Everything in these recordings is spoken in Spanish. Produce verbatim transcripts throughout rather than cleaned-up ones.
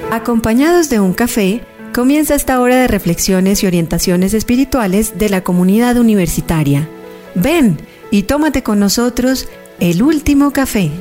Acompañados de un café, comienza esta hora de reflexiones y orientaciones espirituales de la comunidad universitaria. Ven y tómate con nosotros el último café.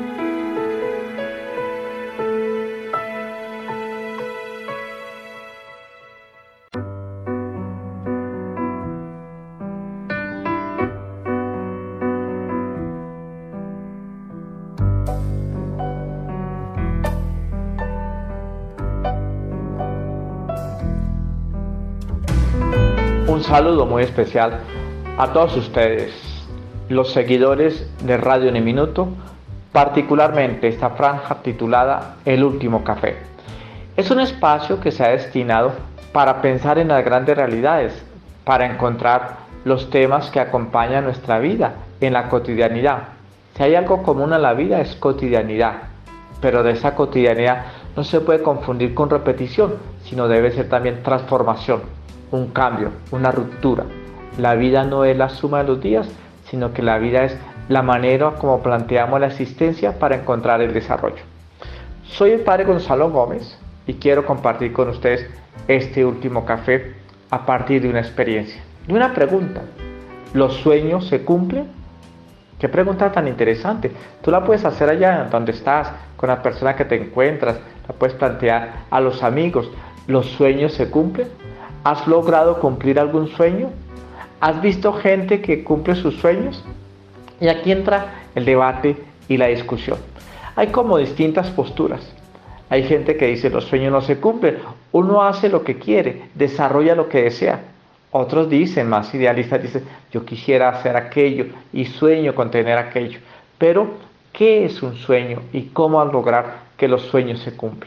Un saludo muy especial a todos ustedes, los seguidores de Radio En Minuto, particularmente esta franja titulada El Último Café. Es un espacio que se ha destinado para pensar en las grandes realidades, para encontrar los temas que acompañan nuestra vida en la cotidianidad. Si hay algo común a la vida es cotidianidad, pero de esa cotidianidad no se puede confundir con repetición, sino debe ser también transformación. Un cambio, una ruptura. La vida no es la suma de los días, sino que la vida es la manera como planteamos la existencia para encontrar el desarrollo. Soy el Padre Gonzalo Gómez y quiero compartir con ustedes este último café a partir de una experiencia, de una pregunta. ¿Los sueños se cumplen? Qué pregunta tan interesante. Tú la puedes hacer allá donde estás, con la persona que te encuentras, la puedes plantear a los amigos. ¿Los sueños se cumplen? ¿Has logrado cumplir algún sueño? ¿Has visto gente que cumple sus sueños? Y aquí entra el debate y la discusión. Hay como distintas posturas. Hay gente que dice los sueños no se cumplen. Uno hace lo que quiere, desarrolla lo que desea. Otros dicen, más idealistas, dicen yo quisiera hacer aquello y sueño con tener aquello. Pero, ¿qué es un sueño y cómo lograr que los sueños se cumplan?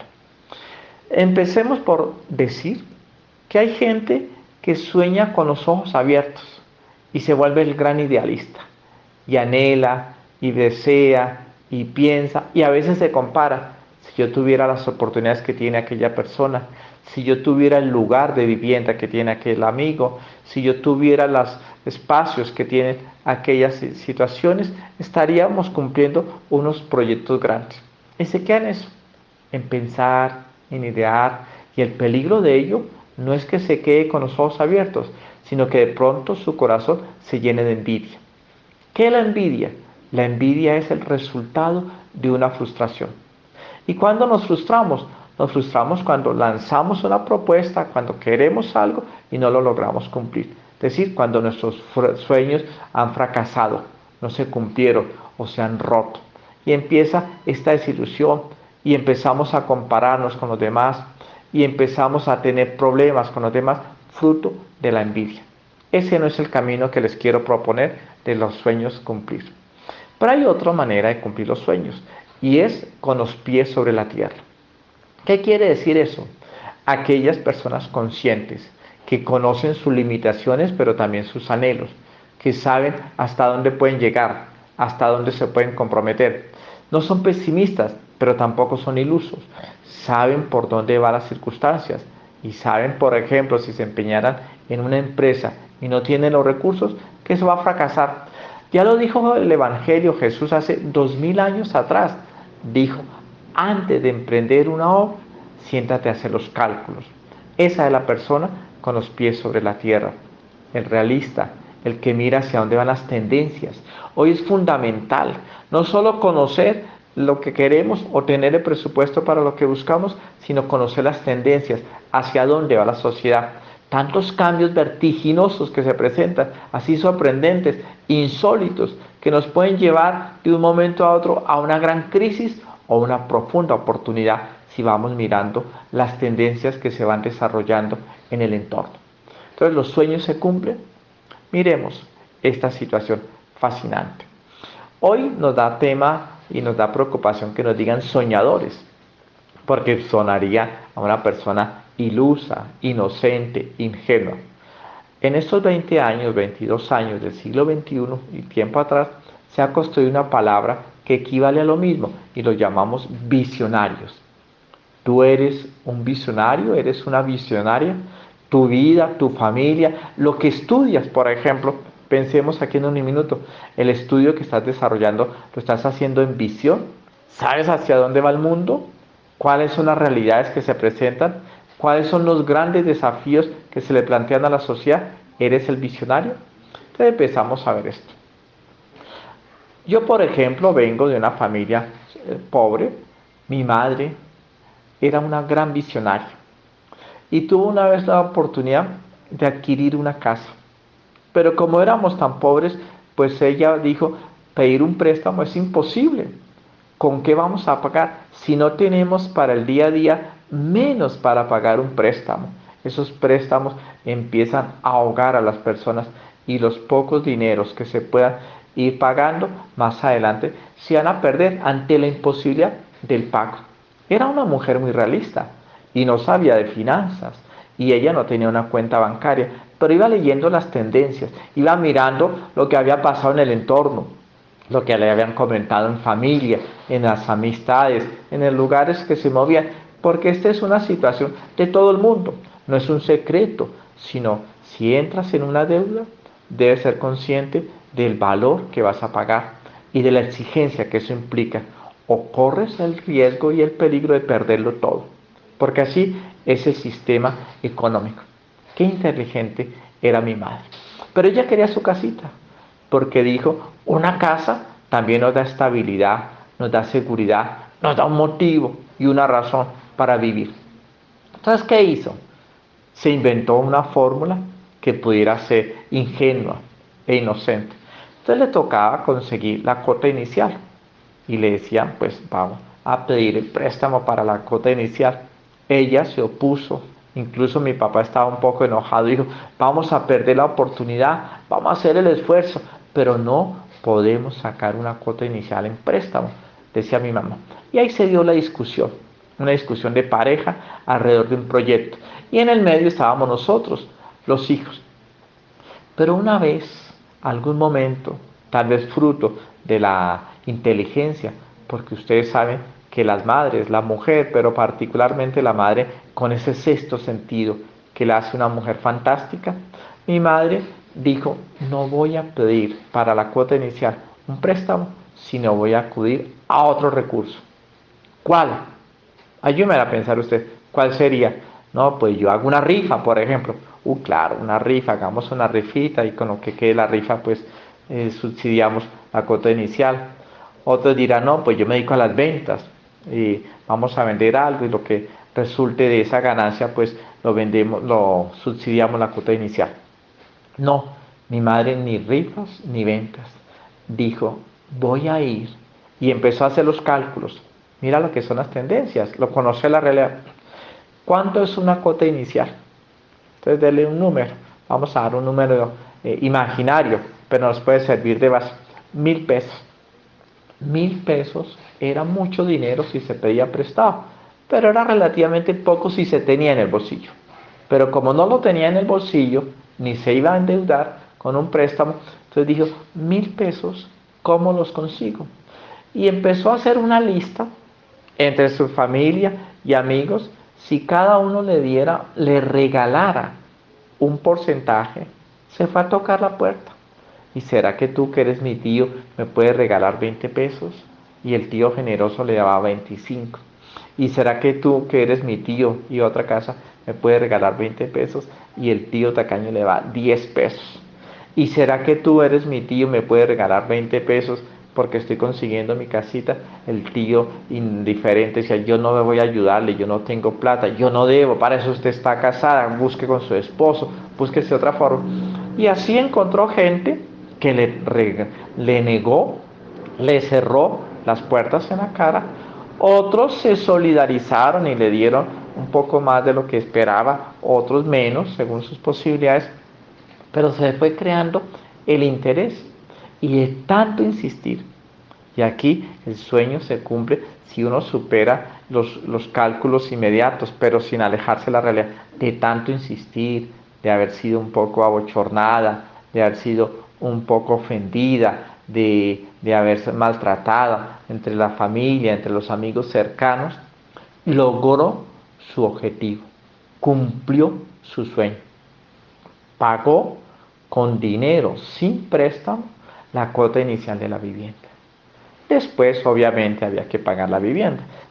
Empecemos por decir que hay gente que sueña con los ojos abiertos y se vuelve el gran idealista y anhela y desea y piensa y a veces se compara. Si yo tuviera las oportunidades que tiene aquella persona, si yo tuviera el lugar de vivienda que tiene aquel amigo, si yo tuviera los espacios que tienen aquellas situaciones, estaríamos cumpliendo unos proyectos grandes. Y se queda en eso, en pensar, en idear, y el peligro de ello no es que se quede con los ojos abiertos, sino que de pronto su corazón se llene de envidia. ¿Qué es la envidia? La envidia es el resultado de una frustración. ¿Y cuándo nos frustramos? Nos frustramos cuando lanzamos una propuesta, cuando queremos algo y no lo logramos cumplir. Es decir, cuando nuestros sueños han fracasado, no se cumplieron o se han roto. Y empieza esta desilusión y empezamos a compararnos con los demás, y empezamos a tener problemas con los demás, fruto de la envidia. Ese no es el camino que les quiero proponer de los sueños cumplir. Pero hay otra manera de cumplir los sueños, y es con los pies sobre la tierra. ¿Qué quiere decir eso? Aquellas personas conscientes, que conocen sus limitaciones, pero también sus anhelos, que saben hasta dónde pueden llegar, hasta dónde se pueden comprometer. No son pesimistas, pero tampoco son ilusos. Saben por dónde van las circunstancias y saben, por ejemplo, si se empeñaran en una empresa y no tienen los recursos, que eso va a fracasar. Ya lo dijo el Evangelio Jesús hace dos mil años atrás. Dijo, antes de emprender una obra, siéntate a hacer los cálculos. Esa es la persona con los pies sobre la tierra, el realista, el que mira hacia dónde van las tendencias. Hoy es fundamental no solo conocer lo que queremos o tener el presupuesto para lo que buscamos, sino conocer las tendencias, hacia dónde va la sociedad. Tantos cambios vertiginosos que se presentan, así sorprendentes, insólitos, que nos pueden llevar de un momento a otro a una gran crisis o una profunda oportunidad si vamos mirando las tendencias que se van desarrollando en el entorno. Entonces, ¿los sueños se cumplen? Miremos esta situación fascinante. Hoy nos da tema y nos da preocupación que nos digan soñadores, porque sonaría a una persona ilusa, inocente, ingenua. En estos veinte años, veintidós años del siglo veintiuno y tiempo atrás, se ha construido una palabra que equivale a lo mismo y lo llamamos visionarios. Tú eres un visionario, eres una visionaria, tu vida, tu familia, lo que estudias, por ejemplo, pensemos aquí en un minuto, el estudio que estás desarrollando, ¿lo estás haciendo en visión? ¿Sabes hacia dónde va el mundo? cuáles son las realidades que se presentan, cuáles son los grandes desafíos que se le plantean a la sociedad. ¿Eres el visionario? Entonces empezamos a ver esto. Yo, por ejemplo, vengo de una familia eh, pobre. Mi madre era una gran visionaria y tuvo una vez la oportunidad de adquirir una casa. Pero como éramos tan pobres, pues ella dijo, pedir un préstamo es imposible. ¿Con qué vamos a pagar? Si no tenemos para el día a día, menos para pagar un préstamo. Esos préstamos empiezan a ahogar a las personas y los pocos dineros que se puedan ir pagando más adelante se van a perder ante la imposibilidad del pago. Era una mujer muy realista y no sabía de finanzas y ella no tenía una cuenta bancaria, pero iba leyendo las tendencias, iba mirando lo que había pasado en el entorno, lo que le habían comentado en familia, en las amistades, en los lugares que se movían, porque esta es una situación de todo el mundo, no es un secreto, sino si entras en una deuda, debes ser consciente del valor que vas a pagar y de la exigencia que eso implica, o corres el riesgo y el peligro de perderlo todo, porque así es el sistema económico. Qué inteligente era mi madre, pero ella quería su casita, porque dijo, una casa también nos da estabilidad, nos da seguridad, nos da un motivo y una razón para vivir. Entonces, ¿qué hizo? Se inventó una fórmula que pudiera ser ingenua e inocente. Entonces le tocaba conseguir la cuota inicial y le decían, pues vamos a pedir el préstamo para la cuota inicial. Ella se opuso. Incluso mi papá estaba un poco enojado, dijo, vamos a perder la oportunidad, vamos a hacer el esfuerzo, pero no podemos sacar una cuota inicial en préstamo, decía mi mamá. Y ahí se dio la discusión, una discusión de pareja alrededor de un proyecto. Y en el medio estábamos nosotros, los hijos. Pero una vez, algún momento, tal vez fruto de la inteligencia, porque ustedes saben que las madres, la mujer, pero particularmente la madre, con ese sexto sentido que la hace una mujer fantástica, mi madre dijo, no voy a pedir para la cuota inicial un préstamo, sino voy a acudir a otro recurso. ¿Cuál? Ayúdeme a pensar usted, ¿cuál sería? No, pues yo hago una rifa, por ejemplo. Uh, claro, una rifa, hagamos una rifita y con lo que quede la rifa, pues eh, subsidiamos la cuota inicial. Otros dirán, no, pues yo me dedico a las ventas y vamos a vender algo y lo que resulte de esa ganancia, pues lo vendemos, lo subsidiamos la cuota inicial. No, mi madre ni rifas ni ventas. Dijo, voy a ir y empezó a hacer los cálculos. Mira lo que son las tendencias, lo conoce la realidad. ¿Cuánto es una cuota inicial? Entonces, denle un número. Vamos a dar un número eh, imaginario, pero nos puede servir de base. Mil pesos. Mil pesos era mucho dinero si se pedía prestado, pero era relativamente poco si se tenía en el bolsillo. Pero como no lo tenía en el bolsillo, ni se iba a endeudar con un préstamo, entonces dijo, mil pesos, ¿cómo los consigo? Y empezó a hacer una lista entre su familia y amigos, si cada uno le diera, le regalara un porcentaje, se fue a tocar la puerta. ¿Y será que tú, que eres mi tío, me puedes regalar veinte pesos? Y el tío generoso le daba veinticinco. ¿Y será que tú, que eres mi tío y otra casa, me puedes regalar veinte pesos? Y el tío tacaño le da diez pesos. ¿Y será que tú eres mi tío y me puedes regalar veinte pesos? Porque estoy consiguiendo mi casita. El tío indiferente decía, yo no me voy a ayudarle, yo no tengo plata, yo no debo, para eso usted está casada, busque con su esposo, búsquese otra forma. Y así encontró gente que le, le negó, le cerró las puertas en la cara. Otros se solidarizaron y le dieron un poco más de lo que esperaba, otros menos, según sus posibilidades, pero se fue creando el interés. Y de tanto insistir, y aquí el sueño se cumple si uno supera los, los cálculos inmediatos, pero sin alejarse de la realidad, de tanto insistir, de haber sido un poco abochornada, de haber sido un poco ofendida, de, de haberse maltratada entre la familia, entre los amigos cercanos, logró su objetivo, cumplió su sueño, pagó con dinero, sin préstamo, la cuota inicial de la vivienda. Después, obviamente, había que pagar la vivienda.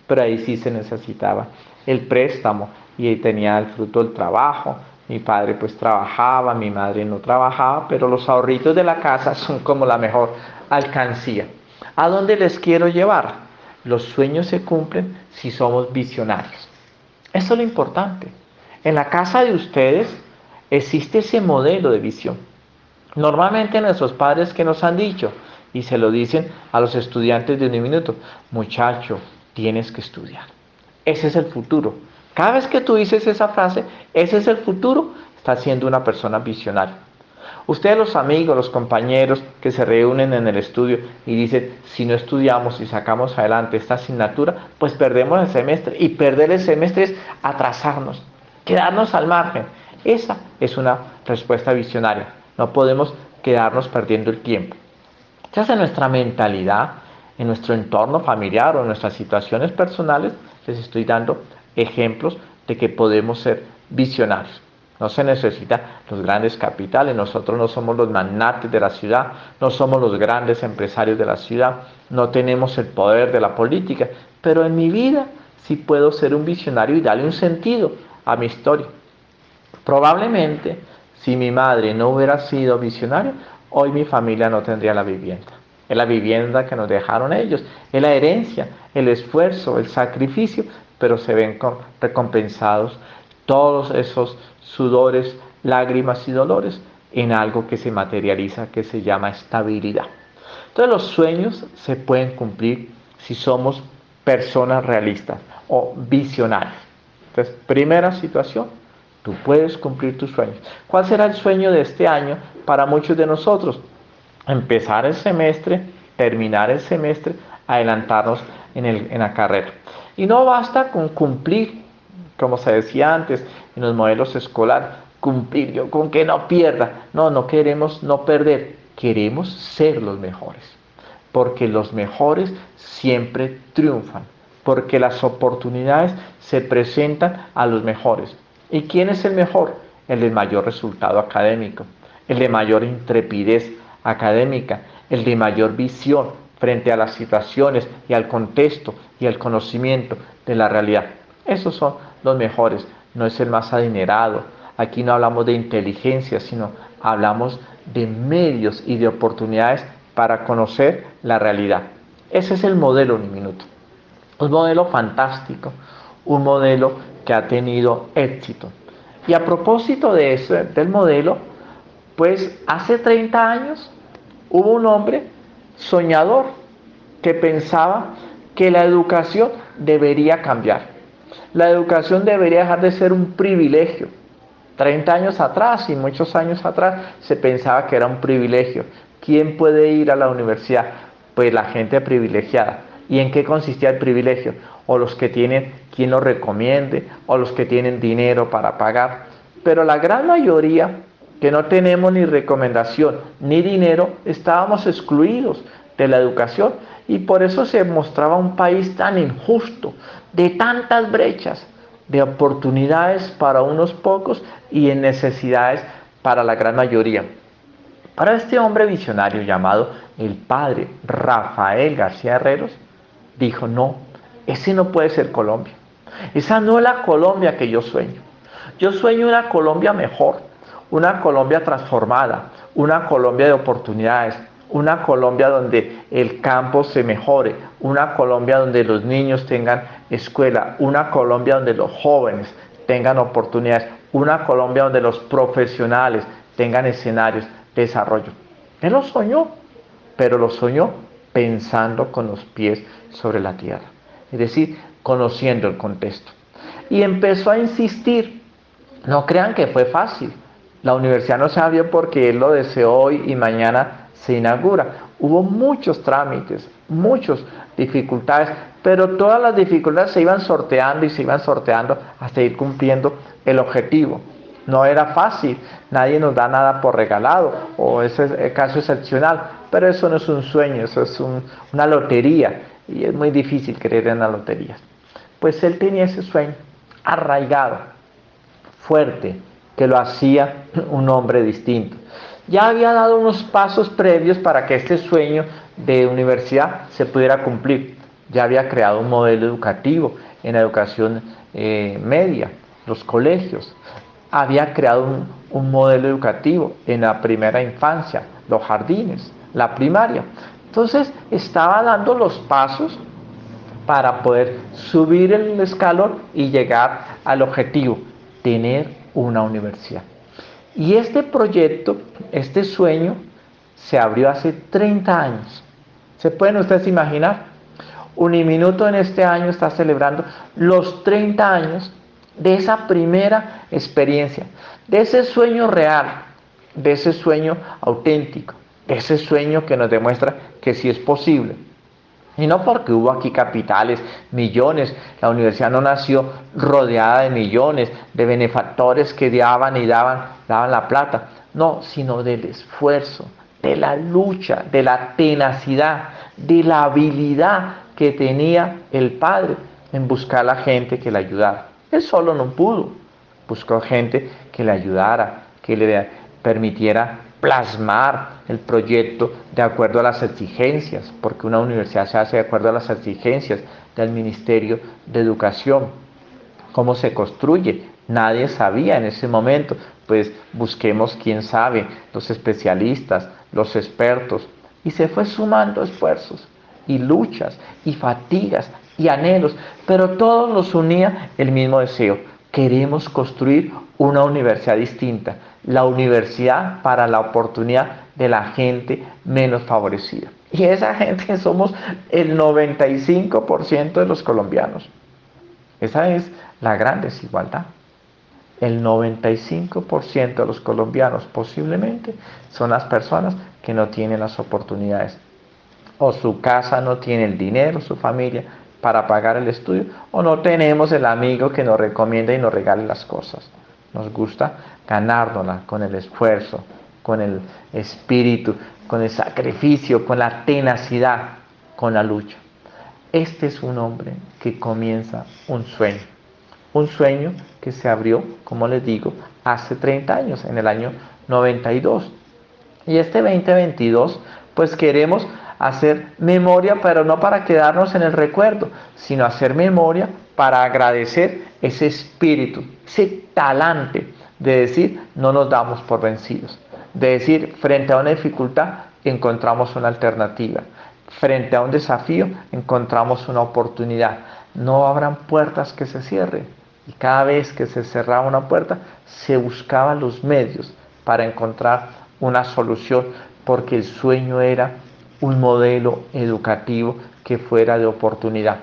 pero ahí sí se necesitaba el préstamo y ahí tenía el fruto del trabajo. Mi padre pues trabajaba, mi madre no trabajaba, pero los ahorritos de la casa son como la mejor alcancía. ¿A dónde les quiero llevar? Los sueños se cumplen si somos visionarios. Eso es lo importante. En la casa de ustedes existe ese modelo de visión. Normalmente nuestros padres que nos han dicho, y se lo dicen a los estudiantes de Uniminuto, muchacho, tienes que estudiar. Ese es el futuro. Cada vez que tú dices esa frase, ese es el futuro, estás siendo una persona visionaria. Ustedes, los amigos, los compañeros que se reúnen en el estudio y dicen, si no estudiamos y sacamos adelante esta asignatura, pues perdemos el semestre. Y perder el semestre es atrasarnos, quedarnos al margen. Esa es una respuesta visionaria. No podemos quedarnos perdiendo el tiempo. Entonces, en nuestra mentalidad, en nuestro entorno familiar o en nuestras situaciones personales, les estoy dando ejemplos de que podemos ser visionarios. No se necesitan los grandes capitales, nosotros no somos los magnates de la ciudad, no somos los grandes empresarios de la ciudad, no tenemos el poder de la política, pero en mi vida sí puedo ser un visionario y darle un sentido a mi historia. Probablemente, si mi madre no hubiera sido visionaria, hoy mi familia no tendría la vivienda. Es la vivienda que nos dejaron ellos, es la herencia, el esfuerzo, el sacrificio, pero se ven recompensados todos esos sudores, lágrimas y dolores en algo que se materializa, que se llama estabilidad. Entonces los sueños se pueden cumplir si somos personas realistas o visionarias. Entonces, primera situación, tú puedes cumplir tus sueños. ¿Cuál será el sueño de este año para muchos de nosotros? Empezar el semestre, terminar el semestre, adelantarnos en, el, en la carrera. Y no basta con cumplir, como se decía antes, en los modelos escolares, cumplir, yo con que no pierda. No, no queremos no perder, queremos ser los mejores. Porque los mejores siempre triunfan, porque las oportunidades se presentan a los mejores. ¿Y quién es el mejor? El de mayor resultado académico, el de mayor intrepidez académica, el de mayor visión frente a las situaciones y al contexto y al conocimiento de la realidad. Esos son los mejores, no es el más adinerado. Aquí no hablamos de inteligencia, sino hablamos de medios y de oportunidades para conocer la realidad. Ese es el modelo Uniminuto. Un modelo fantástico, un modelo que ha tenido éxito. Y a propósito de eso, del modelo, pues hace treinta años hubo un hombre soñador que pensaba que la educación debería cambiar. La educación debería dejar de ser un privilegio. treinta años atrás y muchos años atrás se pensaba que era un privilegio. ¿Quién puede ir a la universidad? Pues la gente privilegiada. ¿Y en qué consistía el privilegio? O los que tienen quien los recomiende, o los que tienen dinero para pagar. Pero la gran mayoría que no tenemos ni recomendación ni dinero, estábamos excluidos de la educación y por eso se mostraba un país tan injusto, de tantas brechas, de oportunidades para unos pocos y en necesidades para la gran mayoría. Para este hombre visionario llamado el padre Rafael García Herreros, dijo, no, ese no puede ser Colombia. Esa no es la Colombia que yo sueño. Yo sueño una Colombia mejor, una Colombia transformada, una Colombia de oportunidades, una Colombia donde el campo se mejore, una Colombia donde los niños tengan escuela, una Colombia donde los jóvenes tengan oportunidades, una Colombia donde los profesionales tengan escenarios de desarrollo. Él lo soñó, pero lo soñó pensando con los pies sobre la tierra, es decir, conociendo el contexto. Y empezó a insistir. No crean que fue fácil. La universidad no se abrió porque él lo deseó hoy y mañana se inaugura. Hubo muchos trámites, muchas dificultades, pero todas las dificultades se iban sorteando y se iban sorteando hasta ir cumpliendo el objetivo. No era fácil, nadie nos da nada por regalado, o ese es el caso excepcional, pero eso no es un sueño, eso es un, una lotería, y es muy difícil creer en las loterías. Pues él tenía ese sueño arraigado, fuerte, que lo hacía un hombre distinto. Ya había dado unos pasos previos para que este sueño de universidad se pudiera cumplir. ya había creado un modelo educativo en la educación eh, media, los colegios, había creado un, un modelo educativo en la primera infancia, los jardines, la primaria. Entonces estaba dando los pasos para poder subir el escalón y llegar al objetivo, tener una universidad. Y este proyecto, este sueño, se abrió hace treinta años. ¿Se pueden ustedes imaginar? Uniminuto en este año está celebrando los treinta años de esa primera experiencia, de ese sueño real, de ese sueño auténtico, de ese sueño que nos demuestra que sí es posible. Y no porque hubo aquí capitales, millones, la universidad no nació rodeada de millones, de benefactores que daban y daban, daban la plata, no, sino del esfuerzo, de la lucha, de la tenacidad, de la habilidad que tenía el padre en buscar a la gente que le ayudara. Él solo no pudo, buscó gente que le ayudara, que le permitiera plasmar el proyecto de acuerdo a las exigencias, porque una universidad se hace de acuerdo a las exigencias del Ministerio de Educación. ¿Cómo se construye? Nadie sabía en ese momento, pues busquemos quién sabe, los especialistas, los expertos, y se fue sumando esfuerzos y luchas y fatigas y anhelos, pero todos los unía el mismo deseo: queremos construir una universidad distinta, la universidad para la oportunidad de la gente menos favorecida. Y esa gente somos el noventa y cinco por ciento de los colombianos. Esa es la gran desigualdad. El noventa y cinco por ciento de los colombianos posiblemente son las personas que no tienen las oportunidades. O su casa no tiene el dinero, su familia, para pagar el estudio, o no tenemos el amigo que nos recomienda y nos regale las cosas. Nos gusta ganárnosla con el esfuerzo, con el espíritu, con el sacrificio, con la tenacidad, con la lucha. Este es un hombre que comienza un sueño, un sueño que se abrió, como les digo, hace treinta años, en el año noventa y dos. Y este veinte veintidós, pues queremos hacer memoria, pero no para quedarnos en el recuerdo, sino hacer memoria para agradecer ese espíritu, ese talante de decir no nos damos por vencidos, de decir frente a una dificultad encontramos una alternativa, frente a un desafío encontramos una oportunidad. No habrán puertas que se cierren, y cada vez que se cerraba una puerta se buscaban los medios para encontrar una solución, porque el sueño era un modelo educativo que fuera de oportunidad.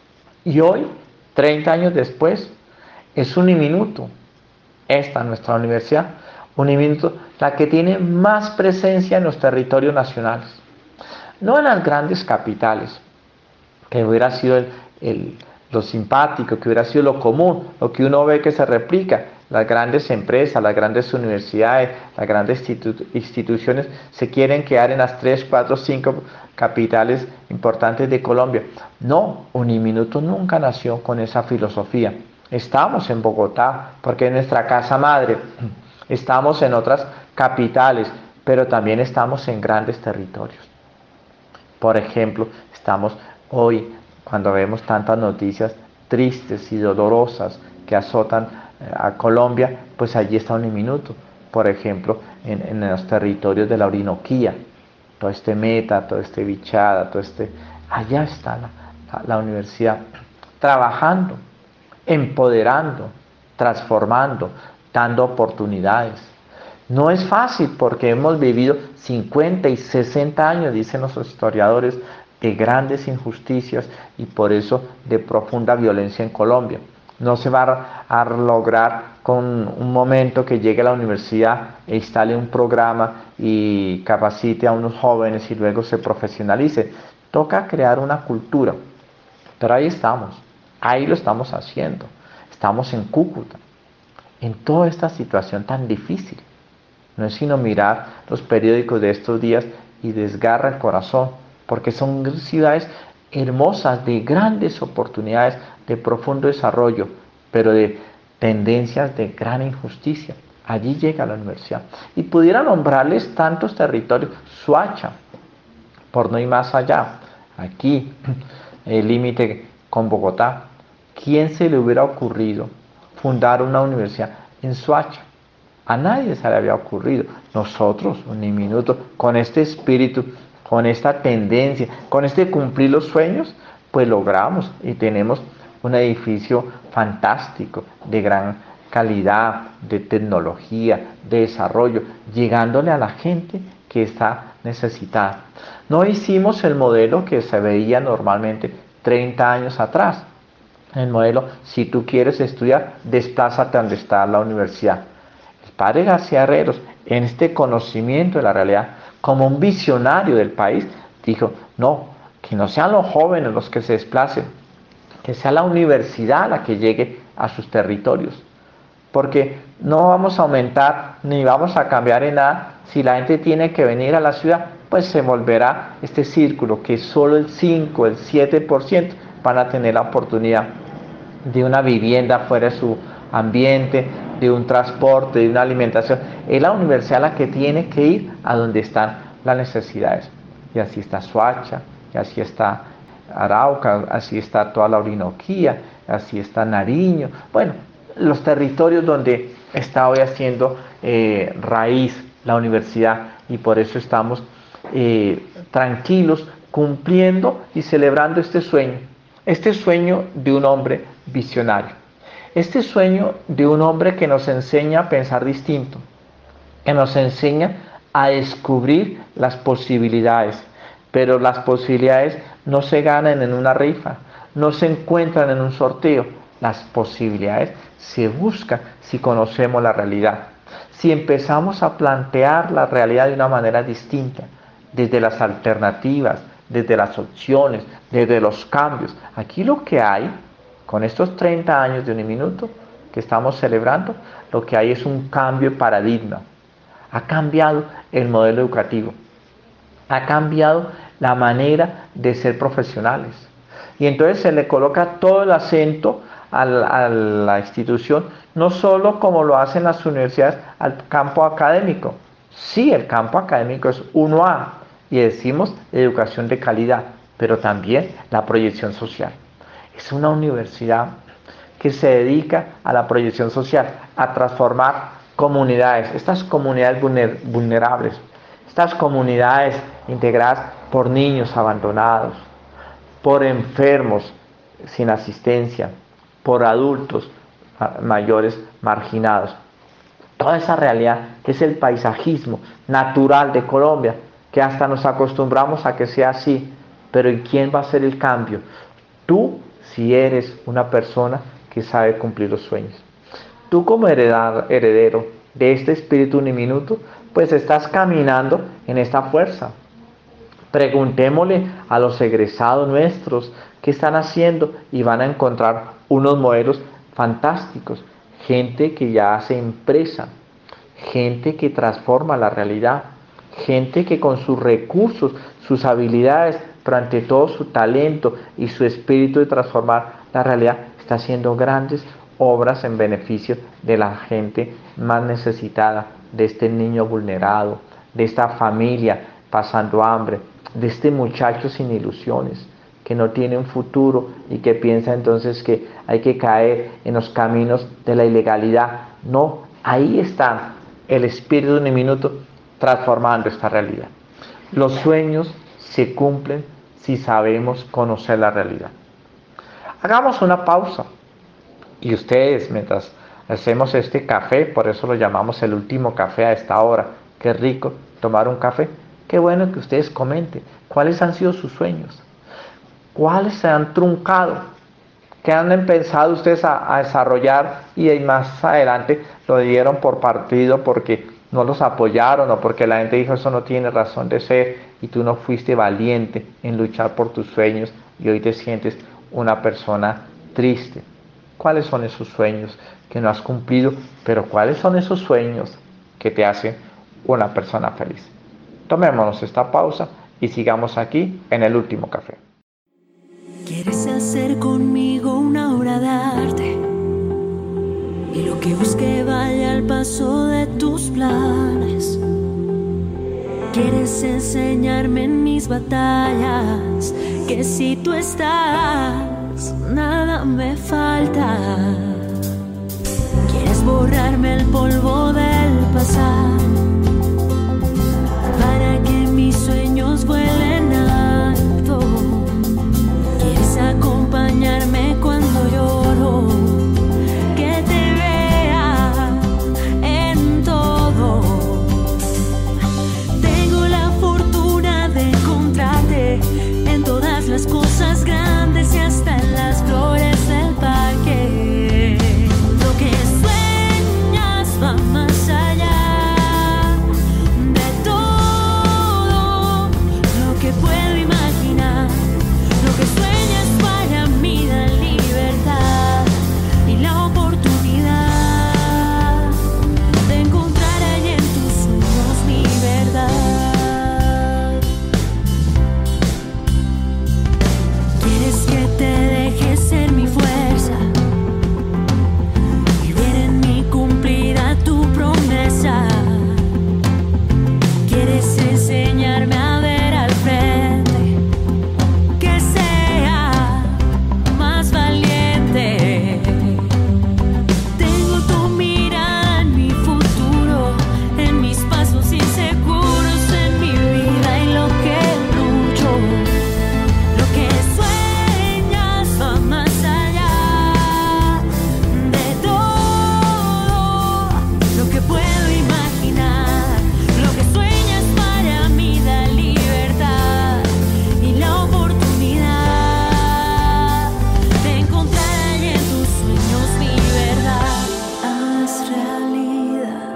Y hoy, treinta años después, es Uniminuto, esta nuestra universidad, Uniminuto, la que tiene más presencia en los territorios nacionales. No en las grandes capitales, que hubiera sido el, el, lo simpático, que hubiera sido lo común, lo que uno ve que se replica. Las grandes empresas, las grandes universidades, las grandes institu- instituciones se quieren quedar en las tres, cuatro, cinco capitales importantes de Colombia. No, Uniminuto nunca nació con esa filosofía. Estamos en Bogotá porque es nuestra casa madre. Estamos en otras capitales, pero también estamos en grandes territorios. Por ejemplo, estamos hoy, cuando vemos tantas noticias tristes y dolorosas que azotan a Colombia, pues allí está Uniminuto. Por ejemplo, en, en los territorios de la Orinoquía, todo este Meta, todo este Bichada, todo este, allá está la, la, la universidad, trabajando, empoderando, transformando, dando oportunidades. No es fácil porque hemos vivido cincuenta y sesenta años, dicen los historiadores, de grandes injusticias y por eso de profunda violencia en Colombia. No se va a lograr con un momento que llegue a la universidad e instale un programa y capacite a unos jóvenes y luego se profesionalice. Toca crear una cultura. Pero ahí estamos, ahí lo estamos haciendo. Estamos en Cúcuta, en toda esta situación tan difícil. No es sino mirar los periódicos de estos días y desgarra el corazón, porque son ciudades hermosas, de grandes oportunidades, de profundo desarrollo, pero de tendencias de gran injusticia. Allí llega la universidad. Y pudiera nombrarles tantos territorios, Soacha, por no ir más allá, aquí, el límite con Bogotá. ¿Quién se le hubiera ocurrido fundar una universidad en Soacha? A nadie se le había ocurrido. Nosotros, un minuto, con este espíritu, con esta tendencia, con este cumplir los sueños, pues logramos y tenemos un edificio fantástico, de gran calidad, de tecnología, de desarrollo, llegándole a la gente que está necesitada. No hicimos el modelo que se veía normalmente treinta años atrás. El modelo, si tú quieres estudiar, desplázate donde está la universidad. El padre García Herreros, en este conocimiento de la realidad, como un visionario del país, dijo, no, que no sean los jóvenes los que se desplacen, que sea la universidad la que llegue a sus territorios. Porque no vamos a aumentar ni vamos a cambiar en nada. Si la gente tiene que venir a la ciudad, pues se volverá este círculo que solo el cinco, el siete por ciento van a tener la oportunidad de una vivienda fuera de su ambiente, de un transporte, de una alimentación. Es la universidad la que tiene que ir a donde están las necesidades. Y así está Soacha, y así está Arauca, así está toda la Orinoquía, así está Nariño. Bueno, los territorios donde está hoy haciendo eh, raíz la universidad, y por eso estamos eh, tranquilos, cumpliendo y celebrando este sueño, este sueño de un hombre visionario, este sueño de un hombre que nos enseña a pensar distinto, que nos enseña a descubrir las posibilidades, pero las posibilidades no se ganan en una rifa, no se encuentran en un sorteo. Las posibilidades se buscan si conocemos la realidad, si empezamos a plantear la realidad de una manera distinta, desde las alternativas, desde las opciones, desde los cambios. Aquí lo que hay, con estos treinta años de Uniminuto que estamos celebrando, lo que hay es un cambio de paradigma. Ha cambiado el modelo educativo, ha cambiado la manera de ser profesionales. Y entonces se le coloca todo el acento a la, a la institución, no solo como lo hacen las universidades, al campo académico. Sí, el campo académico es uno A, y decimos educación de calidad, pero también la proyección social. Es una universidad que se dedica a la proyección social, a transformar comunidades, estas comunidades vulner- vulnerables, estas comunidades integradas por niños abandonados, por enfermos sin asistencia, por adultos mayores marginados. Toda esa realidad que es el paisajismo natural de Colombia, que hasta nos acostumbramos a que sea así, pero ¿y quién va a hacer el cambio? Tú, si eres una persona que sabe cumplir los sueños. Tú como heredar, heredero de este espíritu uniminuto, pues estás caminando en esta fuerza. Preguntémosle a los egresados nuestros qué están haciendo y van a encontrar unos modelos fantásticos. Gente que ya hace empresa, gente que transforma la realidad, gente que con sus recursos, sus habilidades, pero ante todo su talento y su espíritu de transformar la realidad, está haciendo grandes obras en beneficio de la gente más necesitada, de este niño vulnerado, de esta familia pasando hambre, de este muchacho sin ilusiones, que no tiene un futuro y que piensa entonces que hay que caer en los caminos de la ilegalidad. No, ahí está el espíritu de Uniminuto transformando esta realidad. Los sueños se cumplen si sabemos conocer la realidad. Hagamos una pausa y ustedes, mientras hacemos este café, por eso lo llamamos el último café a esta hora, qué rico tomar un café, qué bueno que ustedes comenten cuáles han sido sus sueños, cuáles se han truncado, qué han pensado ustedes a, a desarrollar y más adelante lo dieron por partido porque no los apoyaron o porque la gente dijo eso no tiene razón de ser y tú no fuiste valiente en luchar por tus sueños y hoy te sientes una persona triste. ¿Cuáles son esos sueños que no has cumplido? Pero ¿cuáles son esos sueños que te hacen una persona feliz? Tomémonos esta pausa y sigamos aquí en el último café. ¿Quieres hacer conmigo una obra de arte? Y lo que busque vaya al paso de tus planes. ¿Quieres enseñarme en mis batallas que si tú estás, nada me falta. Quieres borrarme el polvo del pasado para que mis sueños vuelen alto. Quieres acompañarme cuando lloro, que te vea en todo. Tengo la fortuna de encontrarte en todas las cosas grandes y hasta en las flores del parque. Lo que sueñas va más allá de todo lo que puedo imaginar. Lo que sueñas para mí da libertad y la oportunidad de encontrar ahí en tus sueños mi verdad. Quieres que te deje ser mi fuerza y ver en mí cumplida tu promesa. Quieres enseñarme a ver al frente, que sea más valiente. Tengo tu mirada en mi futuro, en mis pasos inseguros, en mi vida y lo que lucho. Lo que sueñas va más allá de todo lo que puedo imaginar. Lo que sueñas para mí da libertad y la oportunidad de encontrar ahí en tus sueños mi verdad. Haz realidad,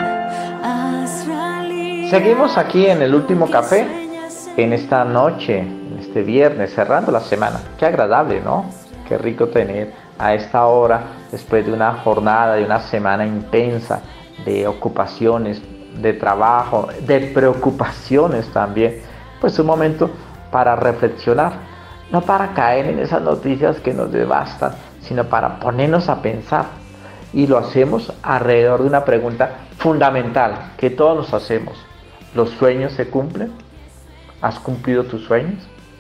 haz realidad. Seguimos aquí en el último café, en esta noche, en este viernes, cerrando la semana. Qué agradable, ¿no? Qué rico tener a esta hora, después de una jornada, de una semana intensa, de ocupaciones, de trabajo, de preocupaciones también, pues un momento para reflexionar, no para caer en esas noticias que nos devastan, sino para ponernos a pensar. Y lo hacemos alrededor de una pregunta fundamental que todos nos hacemos: ¿los sueños se cumplen? ¿Has cumplido tus sueños?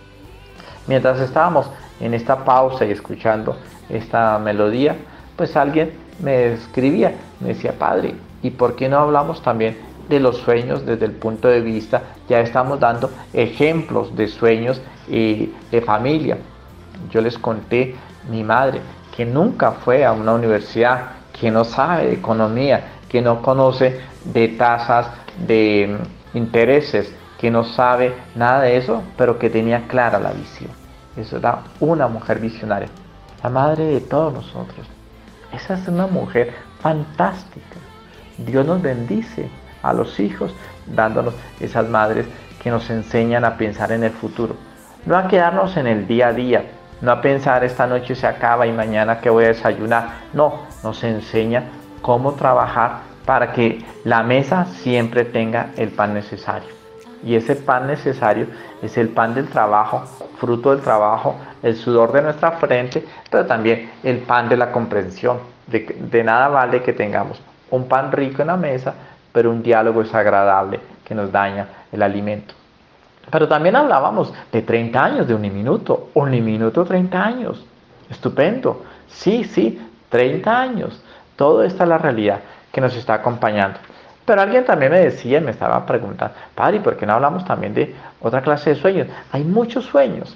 Mientras estábamos en esta pausa y escuchando esta melodía, pues alguien me escribía, me decía: padre, ¿y por qué no hablamos también de los sueños desde el punto de vista? Ya estamos dando ejemplos de sueños y de familia. Yo les conté mi madre, que nunca fue a una universidad, que no sabe de economía, que no conoce de tasas de intereses, que no sabe nada de eso, pero que tenía clara la visión. Eso era una mujer visionaria, la madre de todos nosotros. Esa es una mujer fantástica. Dios nos bendice a los hijos dándonos esas madres que nos enseñan a pensar en el futuro, no a quedarnos en el día a día, no a pensar esta noche se acaba y mañana que voy a desayunar. No, nos enseña cómo trabajar para que la mesa siempre tenga el pan necesario. Y ese pan necesario es el pan del trabajo, fruto del trabajo, el sudor de nuestra frente, pero también el pan de la comprensión. De, de nada vale que tengamos un pan rico en la mesa, pero un diálogo desagradable que nos daña el alimento. Pero también hablábamos de treinta años, de Uniminuto, Uniminuto treinta años, estupendo, sí, sí, treinta años, toda esta es la realidad que nos está acompañando. Pero alguien también me decía, me estaba preguntando: padre, ¿por qué no hablamos también de otra clase de sueños? Hay muchos sueños.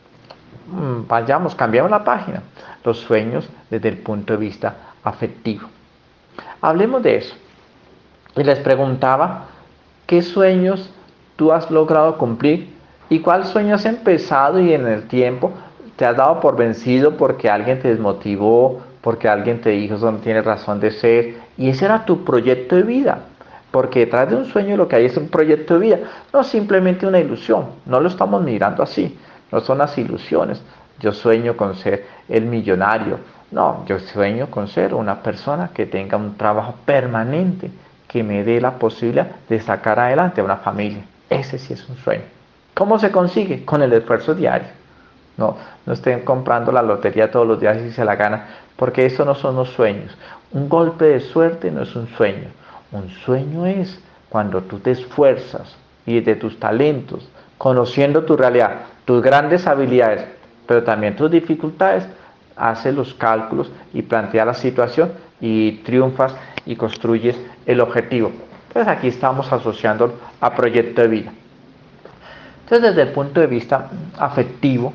Vayamos, cambiamos la página. Los sueños desde el punto de vista afectivo. Hablemos de eso. Y les preguntaba: ¿qué sueños tú has logrado cumplir? ¿Y cuál sueño has empezado y en el tiempo te has dado por vencido porque alguien te desmotivó, porque alguien te dijo eso no tiene razón de ser? Y ese era tu proyecto de vida. Porque detrás de un sueño lo que hay es un proyecto de vida, no simplemente una ilusión. No lo estamos mirando así, no son las ilusiones. Yo sueño con ser el millonario. No, yo sueño con ser una persona que tenga un trabajo permanente, que me dé la posibilidad de sacar adelante a una familia. Ese sí es un sueño. ¿Cómo se consigue? Con el esfuerzo diario. No, no estén comprando la lotería todos los días si se la ganan, porque eso no son los sueños. Un golpe de suerte no es un sueño. Un sueño es cuando tú te esfuerzas y de tus talentos, conociendo tu realidad, tus grandes habilidades, pero también tus dificultades, haces los cálculos y planteas la situación y triunfas y construyes el objetivo. Entonces aquí estamos asociando a proyecto de vida. Entonces desde el punto de vista afectivo,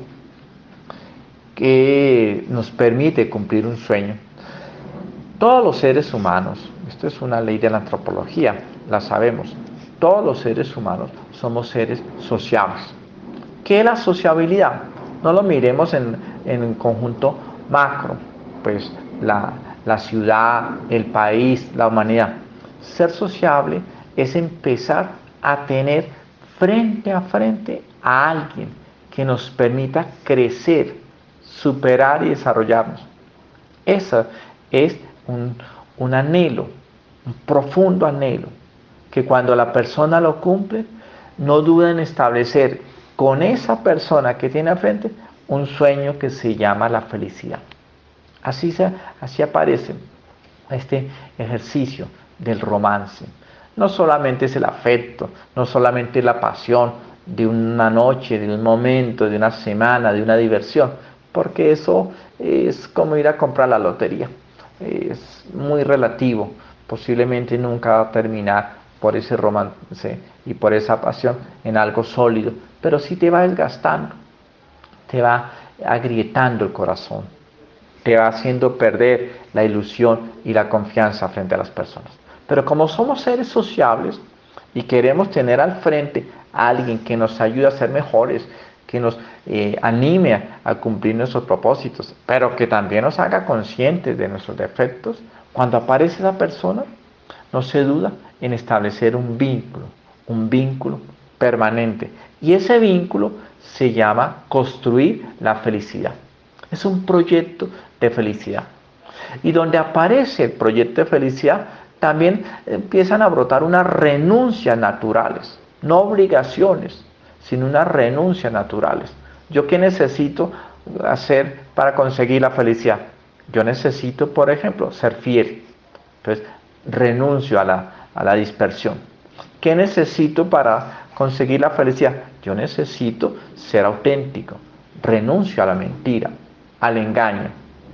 que nos permite cumplir un sueño, todos los seres humanos, esto es una ley de la antropología, la sabemos, todos los seres humanos somos seres sociables. ¿Qué es la sociabilidad? No lo miremos en, en el conjunto macro, pues la, la ciudad, el país, la humanidad. Ser sociable es empezar a tener frente a frente a alguien que nos permita crecer, superar y desarrollarnos. Eso es un, un anhelo, un profundo anhelo, que cuando la persona lo cumple, no duda en establecer con esa persona que tiene al frente un sueño que se llama la felicidad. Así, se, así aparece este ejercicio del romance. No solamente es el afecto, no solamente es la pasión de una noche, de un momento, de una semana, de una diversión, porque eso es como ir a comprar la lotería. Es muy relativo, posiblemente nunca va a terminar por ese romance y por esa pasión en algo sólido, pero sí te va desgastando, te va agrietando el corazón, te va haciendo perder la ilusión y la confianza frente a las personas. Pero como somos seres sociables y queremos tener al frente a alguien que nos ayude a ser mejores, que nos eh, anime a, a cumplir nuestros propósitos, pero que también nos haga conscientes de nuestros defectos, cuando aparece esa persona, no se duda en establecer un vínculo, un vínculo permanente. Y ese vínculo se llama construir la felicidad. Es un proyecto de felicidad. Y donde aparece el proyecto de felicidad, también empiezan a brotar unas renuncias naturales, no obligaciones, sino unas renuncias naturales. ¿Yo qué necesito hacer para conseguir la felicidad? Yo necesito, por ejemplo, ser fiel. Entonces, renuncio a la, a la dispersión. ¿Qué necesito para conseguir la felicidad? Yo necesito ser auténtico. Renuncio a la mentira, al engaño.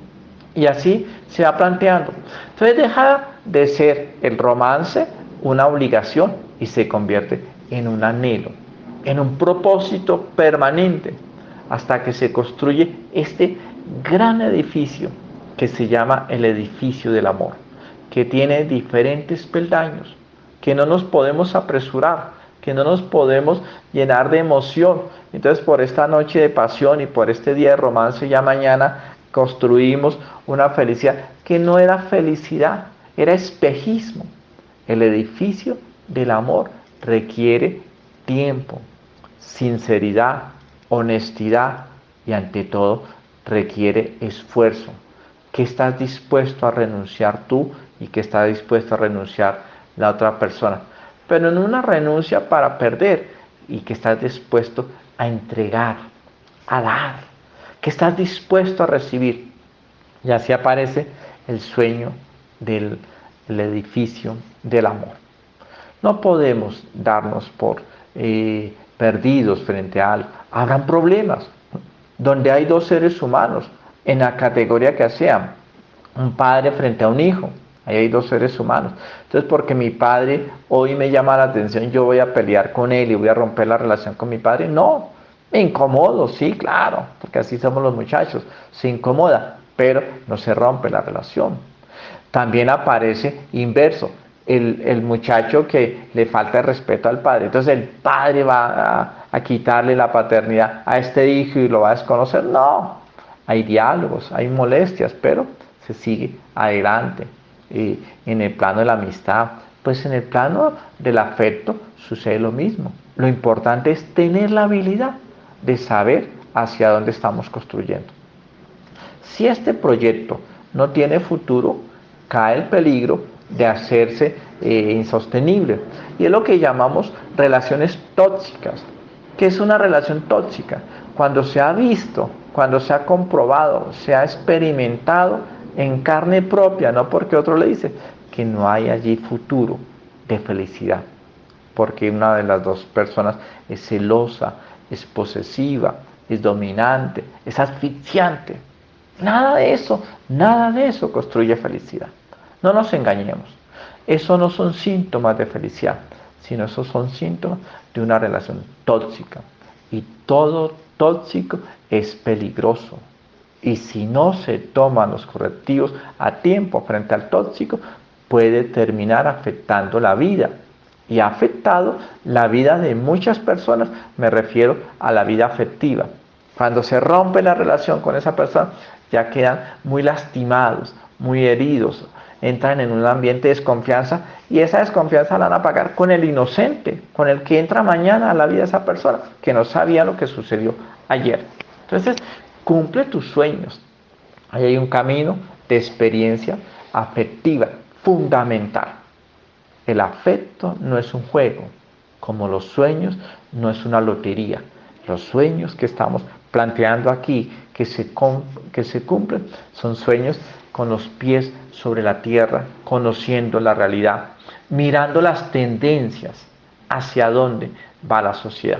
Y así se va planteando. Entonces deja de ser el romance una obligación y se convierte en un anhelo, en un propósito permanente, hasta que se construye este gran edificio que se llama el edificio del amor, que tiene diferentes peldaños, que no nos podemos apresurar, que no nos podemos llenar de emoción. Entonces por esta noche de pasión y por este día de romance, ya mañana construimos una felicidad que no era felicidad, era espejismo. El edificio del amor requiere tiempo, sinceridad, honestidad y ante todo requiere esfuerzo. ¿Qué estás dispuesto a renunciar tú y qué está dispuesto a renunciar la otra persona? Pero no una renuncia para perder, y que estás dispuesto a entregar, a dar, que estás dispuesto a recibir. Y así aparece el sueño del, del edificio del amor. No podemos darnos por eh, perdidos frente a algo. Habrán problemas donde hay dos seres humanos, en la categoría que sean, un padre frente a un hijo. Ahí hay dos seres humanos. Entonces, porque mi padre hoy me llama la atención, yo voy a pelear con él y voy a romper la relación con mi padre. No, me incomodo, sí, claro, porque así somos los muchachos. Se incomoda, pero no se rompe la relación. También aparece inverso, el, el muchacho que le falta el respeto al padre. Entonces el padre va a, a quitarle la paternidad a este hijo y lo va a desconocer. No, hay diálogos, hay molestias, pero se sigue adelante. Y en el plano de la amistad, pues en el plano del afecto sucede lo mismo. Lo importante es tener la habilidad de saber hacia dónde estamos construyendo. Si este proyecto no tiene futuro, cae el peligro de hacerse eh, insostenible. Y es lo que llamamos relaciones tóxicas. ¿Qué es una relación tóxica? Cuando se ha visto, cuando se ha comprobado, se ha experimentado en carne propia, no porque otro le dice, que no hay allí futuro de felicidad. porque una de las dos personas es celosa, es posesiva, es dominante, es asfixiante. Nada de eso, nada de eso construye felicidad. No nos engañemos. Eso no son síntomas de felicidad, sino esos son síntomas de una relación tóxica. Y todo tóxico es peligroso. Y si no se toman los correctivos a tiempo frente al tóxico, puede terminar afectando la vida. Y ha afectado la vida de muchas personas, me refiero a la vida afectiva. Cuando se rompe la relación con esa persona, ya quedan muy lastimados, muy heridos, entran en un ambiente de desconfianza y esa desconfianza la van a pagar con el inocente, con el que entra mañana a la vida de esa persona, que no sabía lo que sucedió ayer. Entonces, cumple tus sueños. Ahí hay un camino de experiencia afectiva fundamental. El afecto no es un juego, como los sueños no es una lotería. Los sueños que estamos planteando aquí, que se, que se cumplen, son sueños con los pies sobre la tierra, conociendo la realidad, mirando las tendencias, hacia dónde va la sociedad.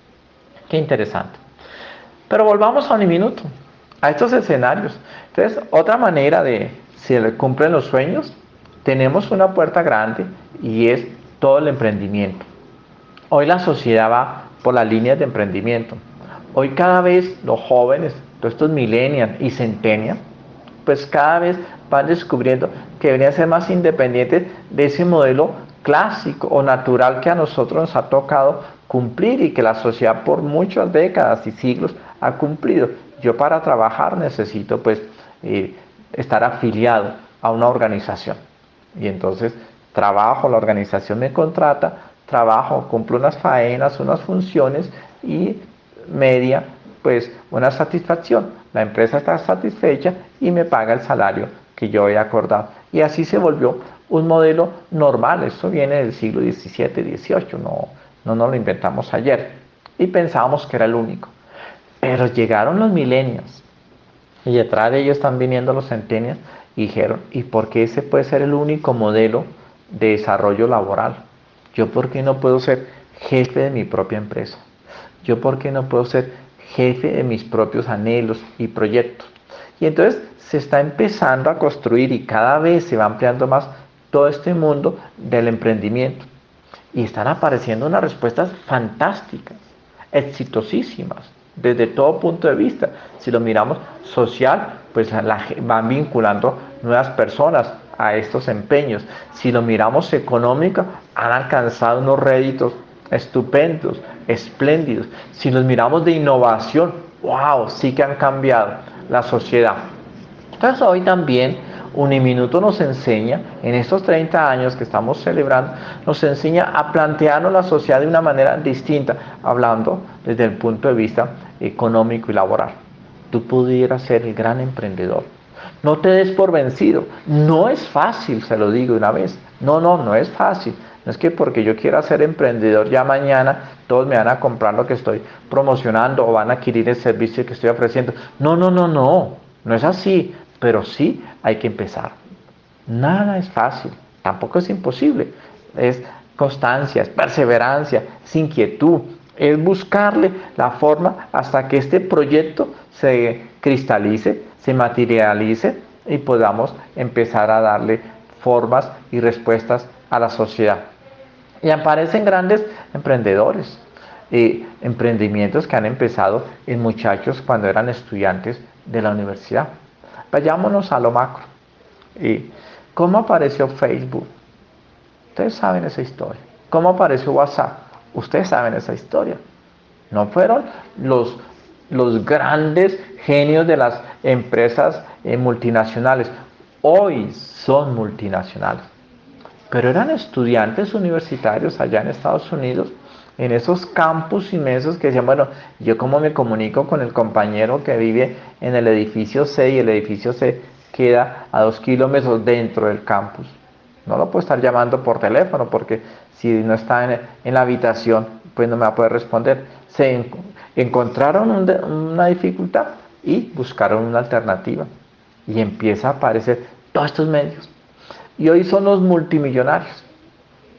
Qué interesante. Pero volvamos a un minuto, a estos escenarios. Entonces, otra manera de, si se cumplen los sueños, tenemos una puerta grande y es todo el emprendimiento. Hoy la sociedad va por las líneas de emprendimiento. Hoy cada vez los jóvenes, todos estos millennials y centennials, pues cada vez van descubriendo que deberían ser más independientes de ese modelo clásico o natural que a nosotros nos ha tocado cumplir y que la sociedad por muchas décadas y siglos ha cumplido. Yo para trabajar necesito pues eh, estar afiliado a una organización y entonces trabajo, la organización me contrata, trabajo, cumplo unas faenas, unas funciones y media pues una satisfacción. La empresa está satisfecha y me paga el salario que yo he acordado. Y así se volvió un modelo normal. Esto viene del siglo diecisiete, dieciocho, no, no nos lo inventamos ayer. Y pensábamos que era el único. Pero llegaron los millennials y detrás de ellos están viniendo los centennials y dijeron, ¿y por qué ese puede ser el único modelo de desarrollo laboral? ¿Yo por qué no puedo ser jefe de mi propia empresa? ¿Yo por qué no puedo ser jefe de mis propios anhelos y proyectos? Y entonces se está empezando a construir y cada vez se va ampliando más todo este mundo del emprendimiento. Y están apareciendo unas respuestas fantásticas, exitosísimas, desde todo punto de vista. Si lo miramos social, pues la, van vinculando nuevas personas a estos empeños. Si lo miramos económico, han alcanzado unos réditos estupendos, espléndidos. Si los miramos de innovación, wow, sí que han cambiado la sociedad. Entonces hoy también Uniminuto nos enseña, en estos treinta años que estamos celebrando, nos enseña a plantearnos la sociedad de una manera distinta, hablando desde el punto de vista económico y laboral. Tú pudieras ser el gran emprendedor. No te des por vencido. No es fácil, se lo digo de una vez. No, no, no es fácil. No es que porque yo quiera ser emprendedor ya mañana todos me van a comprar lo que estoy promocionando o van a adquirir el servicio que estoy ofreciendo. No, no, no, no. No es así. Pero sí hay que empezar. Nada es fácil. Tampoco es imposible. Es constancia, es perseverancia, es inquietud. Es buscarle la forma hasta que este proyecto se cristalice, se materialice y podamos empezar a darle formas y respuestas a la sociedad. Y aparecen grandes emprendedores, eh, emprendimientos que han empezado en muchachos cuando eran estudiantes de la universidad. Vayámonos a lo macro. Eh, ¿Cómo apareció Facebook? Ustedes saben esa historia. ¿Cómo apareció WhatsApp? Ustedes saben esa historia. No fueron los, los grandes genios de las empresas eh, multinacionales. Hoy son multinacionales. Pero eran estudiantes universitarios allá en Estados Unidos, en esos campus inmensos que decían, bueno, ¿yo cómo me comunico con el compañero que vive en el edificio C y el edificio C queda a dos kilómetros dentro del campus? No lo puedo estar llamando por teléfono porque si no está en, en la habitación, pues no me va a poder responder. Se en, encontraron un, una dificultad y buscaron una alternativa. Y empieza a aparecer todos estos medios. Y hoy son los multimillonarios.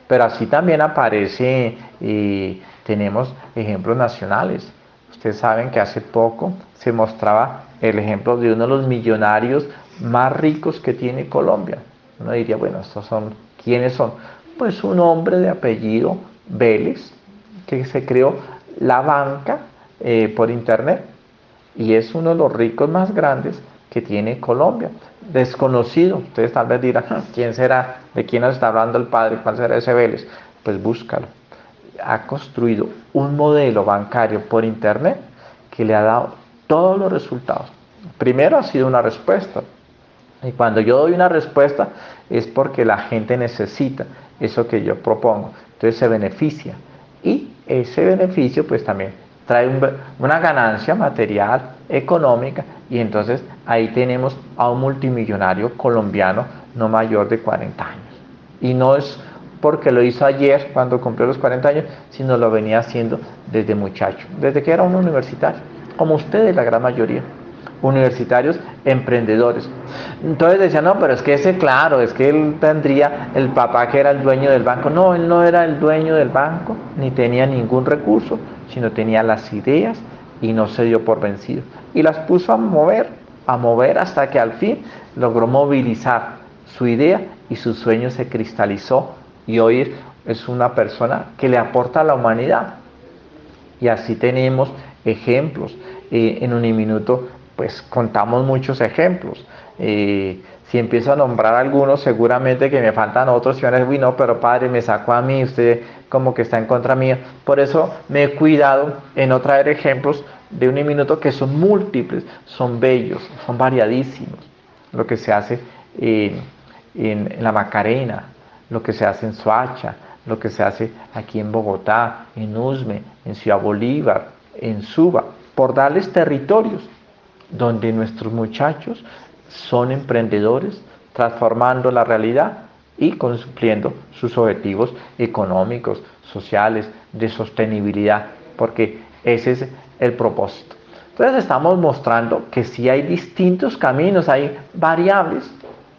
pero así también aparece y tenemos ejemplos nacionales. Ustedes saben que hace poco se mostraba el ejemplo de uno de los millonarios más ricos que tiene Colombia. Uno diría, bueno, estos son, ¿quiénes son? Pues un hombre de apellido Vélez, que se creó la banca eh, por internet, y es uno de los ricos más grandes que tiene Colombia. Desconocido, ustedes tal vez dirán, ¿quién será? ¿De quién nos está hablando el padre? ¿Cuál será ese Vélez? Pues búscalo. Ha construido un modelo bancario por internet que le ha dado todos los resultados. Primero ha sido una respuesta, y cuando yo doy una respuesta es porque la gente necesita eso que yo propongo, entonces se beneficia, y ese beneficio pues también trae un, una ganancia material, económica, y entonces ahí tenemos a un multimillonario colombiano no mayor de cuarenta años, y no es porque lo hizo ayer cuando cumplió los cuarenta años, sino lo venía haciendo desde muchacho, desde que era un universitario, como ustedes, la gran mayoría, universitarios emprendedores. Entonces decían, no, pero es que ese, claro, es que él tendría el papá que era el dueño del banco. No, él no era el dueño del banco, ni tenía ningún recurso, sino tenía las ideas y no se dio por vencido. Y las puso a mover, a mover hasta que al fin logró movilizar su idea y su sueño se cristalizó, y hoy es una persona que le aporta a la humanidad. Y así tenemos ejemplos. Eh, en Uniminuto pues contamos muchos ejemplos. Eh, si empiezo a nombrar algunos, seguramente que me faltan otros, y van a decir, uy, no, pero padre, me sacó a mí, usted como que está en contra mía. Por eso me he cuidado en no traer ejemplos de Uniminuto que son múltiples, son bellos, son variadísimos. Lo que se hace en, en, en la Macarena, lo que se hace en Soacha, lo que se hace aquí en Bogotá, en Usme, en Ciudad Bolívar, en Suba, por darles territorios donde nuestros muchachos son emprendedores, transformando la realidad y cumpliendo sus objetivos económicos, sociales, de sostenibilidad, porque ese es el propósito. Entonces estamos mostrando que sí hay distintos caminos, hay variables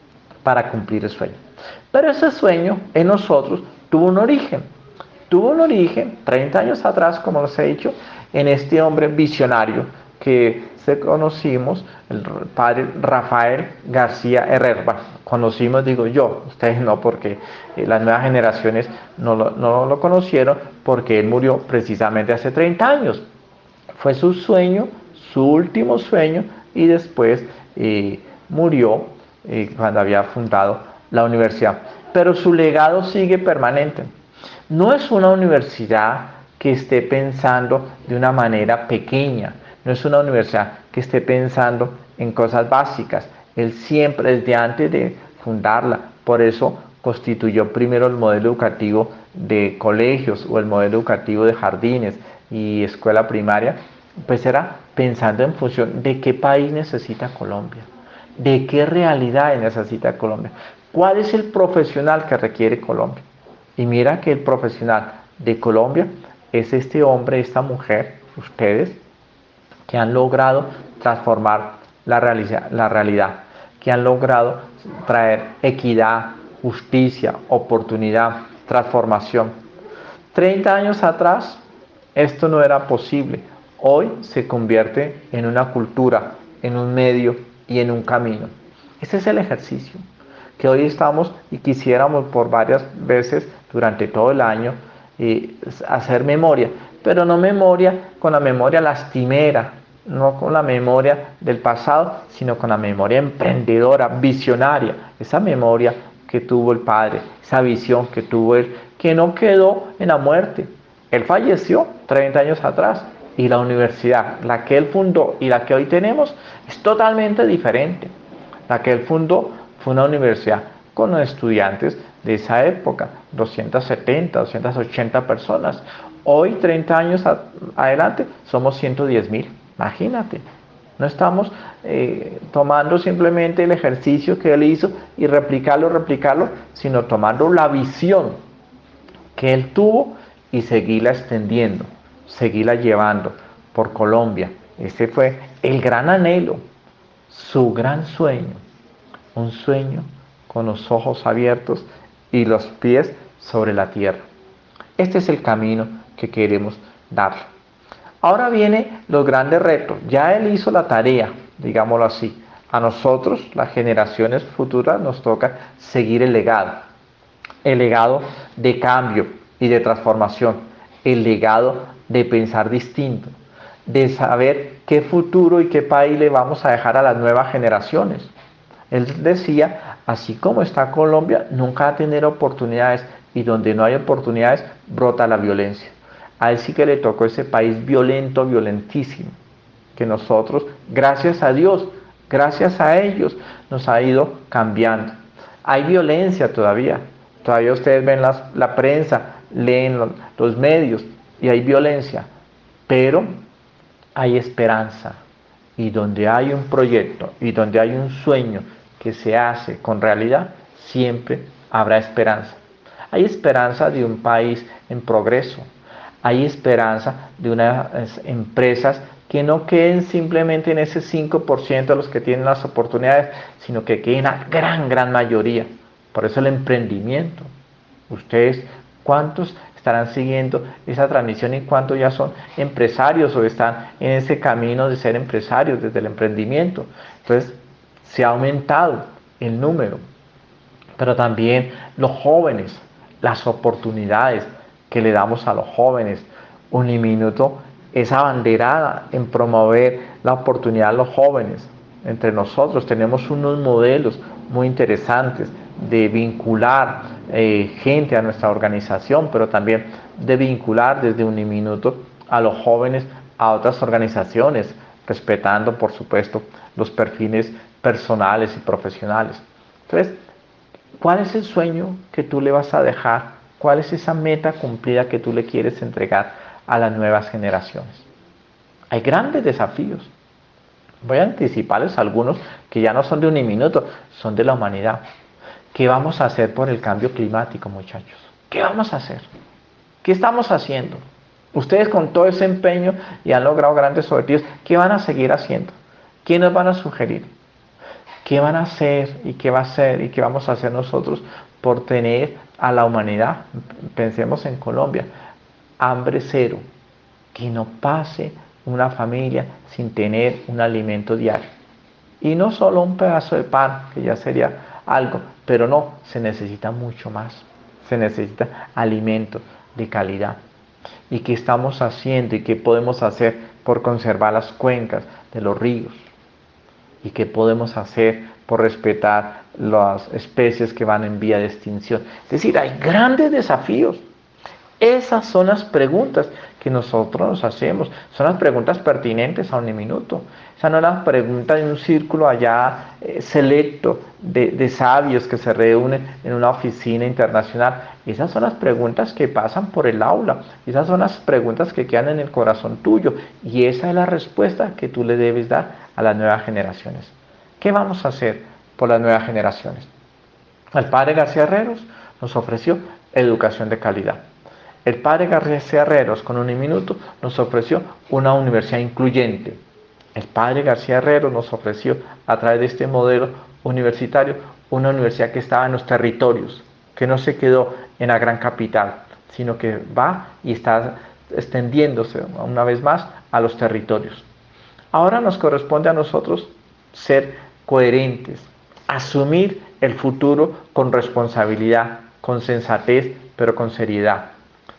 para cumplir el sueño. Pero ese sueño en nosotros tuvo un origen, tuvo un origen treinta años atrás, como les he dicho, en este hombre visionario que se conocimos, el padre Rafael García Herrera. Bueno, conocimos, digo yo, ustedes no, porque eh, las nuevas generaciones no lo, no lo conocieron, porque él murió precisamente hace treinta años. Fue su sueño, su último sueño, y después eh, murió eh, cuando había fundado la universidad. Pero su legado sigue permanente. No es una universidad que esté pensando de una manera pequeña, no es una universidad que esté pensando en cosas básicas. Él siempre, desde antes de fundarla, por eso constituyó primero el modelo educativo de colegios o el modelo educativo de jardines y escuela primaria, pues era pensando en función de qué país necesita Colombia, de qué realidades necesita Colombia, cuál es el profesional que requiere Colombia. Y mira que el profesional de Colombia es este hombre, esta mujer, ustedes, que han logrado transformar la realidad, la realidad, que han logrado traer equidad, justicia, oportunidad, transformación. treinta años atrás esto no era posible. Hoy se convierte en una cultura, en un medio y en un camino. Ese es el ejercicio que hoy estamos y quisiéramos por varias veces durante todo el año eh, hacer memoria, pero no memoria con la memoria lastimera, no con la memoria del pasado, sino con la memoria emprendedora, visionaria, esa memoria que tuvo el padre, esa visión que tuvo él, que no quedó en la muerte. Él falleció treinta años atrás, y la universidad, la que él fundó y la que hoy tenemos, es totalmente diferente. La que él fundó fue una universidad con estudiantes de esa época, doscientas setenta, doscientas ochenta personas. Hoy, treinta años a, adelante, somos ciento diez mil. Imagínate, no estamos eh, tomando simplemente el ejercicio que él hizo y replicarlo, replicarlo, sino tomando la visión que él tuvo y seguirla extendiendo, seguirla llevando por Colombia. Ese fue el gran anhelo, su gran sueño, un sueño con los ojos abiertos y los pies sobre la tierra. Este es el camino que queremos darle. Ahora vienen los grandes retos. Ya él hizo la tarea, digámoslo así. A nosotros, las generaciones futuras, nos toca seguir el legado. El legado de cambio y de transformación. El legado de pensar distinto. De saber qué futuro y qué país le vamos a dejar a las nuevas generaciones. Él decía, así como está Colombia, nunca va a tener oportunidades, y donde no hay oportunidades, brota la violencia. A él sí que le tocó ese país violento, violentísimo, que nosotros, gracias a Dios, gracias a ellos, nos ha ido cambiando. Hay violencia todavía, todavía ustedes ven las, la prensa, leen los, los medios, y hay violencia, pero hay esperanza. Y donde hay un proyecto, y donde hay un sueño que se hace con realidad, siempre habrá esperanza. Hay esperanza de un país en progreso. Hay esperanza de unas empresas que no queden simplemente en ese cinco por ciento de los que tienen las oportunidades, sino que queden la gran, gran mayoría. Por eso el emprendimiento. Ustedes, ¿cuántos estarán siguiendo esa transmisión y cuántos ya son empresarios o están en ese camino de ser empresarios desde el emprendimiento? Entonces, se ha aumentado el número, pero también los jóvenes, las oportunidades que le damos a los jóvenes. Uniminuto es abanderada en promover la oportunidad a los jóvenes. Entre nosotros tenemos unos modelos muy interesantes de vincular eh, gente a nuestra organización, pero también de vincular desde Uniminuto a los jóvenes a otras organizaciones, respetando, por supuesto, los perfiles personales y profesionales. Entonces, ¿cuál es el sueño que tú le vas a dejar? ¿Cuál es esa meta cumplida que tú le quieres entregar a las nuevas generaciones? Hay grandes desafíos. Voy a anticiparles algunos que ya no son de Uniminuto, son de la humanidad. ¿Qué vamos a hacer por el cambio climático, muchachos? ¿Qué vamos a hacer? ¿Qué estamos haciendo? Ustedes con todo ese empeño y han logrado grandes objetivos, ¿qué van a seguir haciendo? ¿Qué nos van a sugerir? ¿Qué van a hacer y qué va a hacer y qué vamos a hacer nosotros por tener a la humanidad? Pensemos en Colombia, hambre cero, que no pase una familia sin tener un alimento diario. Y no solo un pedazo de pan, que ya sería algo, pero no, se necesita mucho más. Se necesita alimento de calidad. ¿Y qué estamos haciendo y qué podemos hacer por conservar las cuencas de los ríos? ¿Y qué podemos hacer por respetar las especies que van en vía de extinción? Es decir, hay grandes desafíos. Esas son las preguntas que nosotros nos hacemos. Son las preguntas pertinentes a Uniminuto. Esa no es la pregunta de un círculo allá eh, selecto de, de sabios que se reúnen en una oficina internacional. Esas son las preguntas que pasan por el aula. Esas son las preguntas que quedan en el corazón tuyo. Y esa es la respuesta que tú le debes dar a las nuevas generaciones. ¿Qué vamos a hacer por las nuevas generaciones? El padre García Herreros nos ofreció educación de calidad. El padre García Herreros con Uniminuto nos ofreció una universidad incluyente. El padre García Herreros nos ofreció a través de este modelo universitario una universidad que estaba en los territorios, que no se quedó en la gran capital, sino que va y está extendiéndose una vez más a los territorios. Ahora nos corresponde a nosotros ser coherentes, asumir el futuro con responsabilidad, con sensatez, pero con seriedad.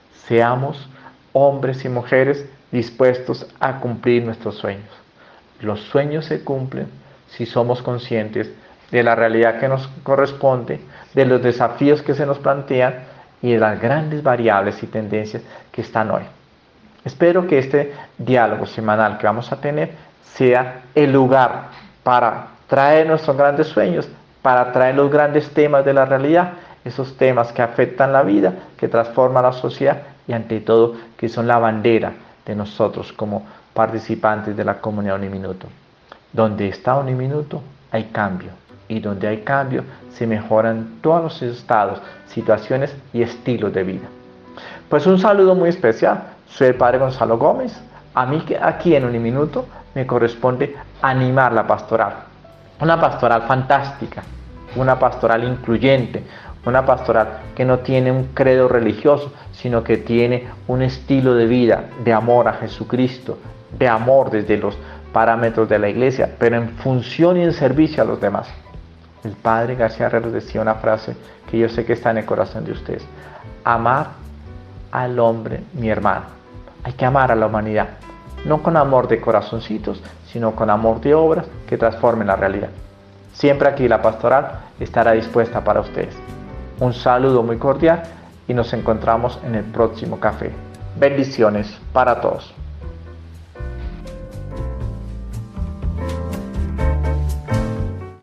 Seamos hombres y mujeres dispuestos a cumplir nuestros sueños. Los sueños se cumplen si somos conscientes de la realidad que nos corresponde, de los desafíos que se nos plantean y de las grandes variables y tendencias que están hoy. Espero que este diálogo semanal que vamos a tener sea el lugar para traer nuestros grandes sueños, para traer los grandes temas de la realidad, esos temas que afectan la vida, que transforman la sociedad y ante todo que son la bandera de nosotros como participantes de la comunidad Uniminuto. Donde está Uniminuto hay cambio, y donde hay cambio se mejoran todos los estados, situaciones y estilos de vida. Pues un saludo muy especial. Soy el padre Gonzalo Gómez. A mí aquí en Uniminuto me corresponde animar la pastoral. Una pastoral fantástica, una pastoral incluyente, Una pastoral que no tiene un credo religioso, sino que tiene un estilo de vida de amor a Jesucristo, de amor desde los parámetros de la iglesia, pero en función y en servicio a los demás. El padre García Herreros decía una frase que yo sé que está en el corazón de ustedes: amar al hombre, mi hermano. Hay que amar a la humanidad, no con amor de corazoncitos, sino con amor de obras que transformen la realidad. Siempre aquí la pastoral estará dispuesta para ustedes. Un saludo muy cordial y nos encontramos en el próximo café. Bendiciones para todos.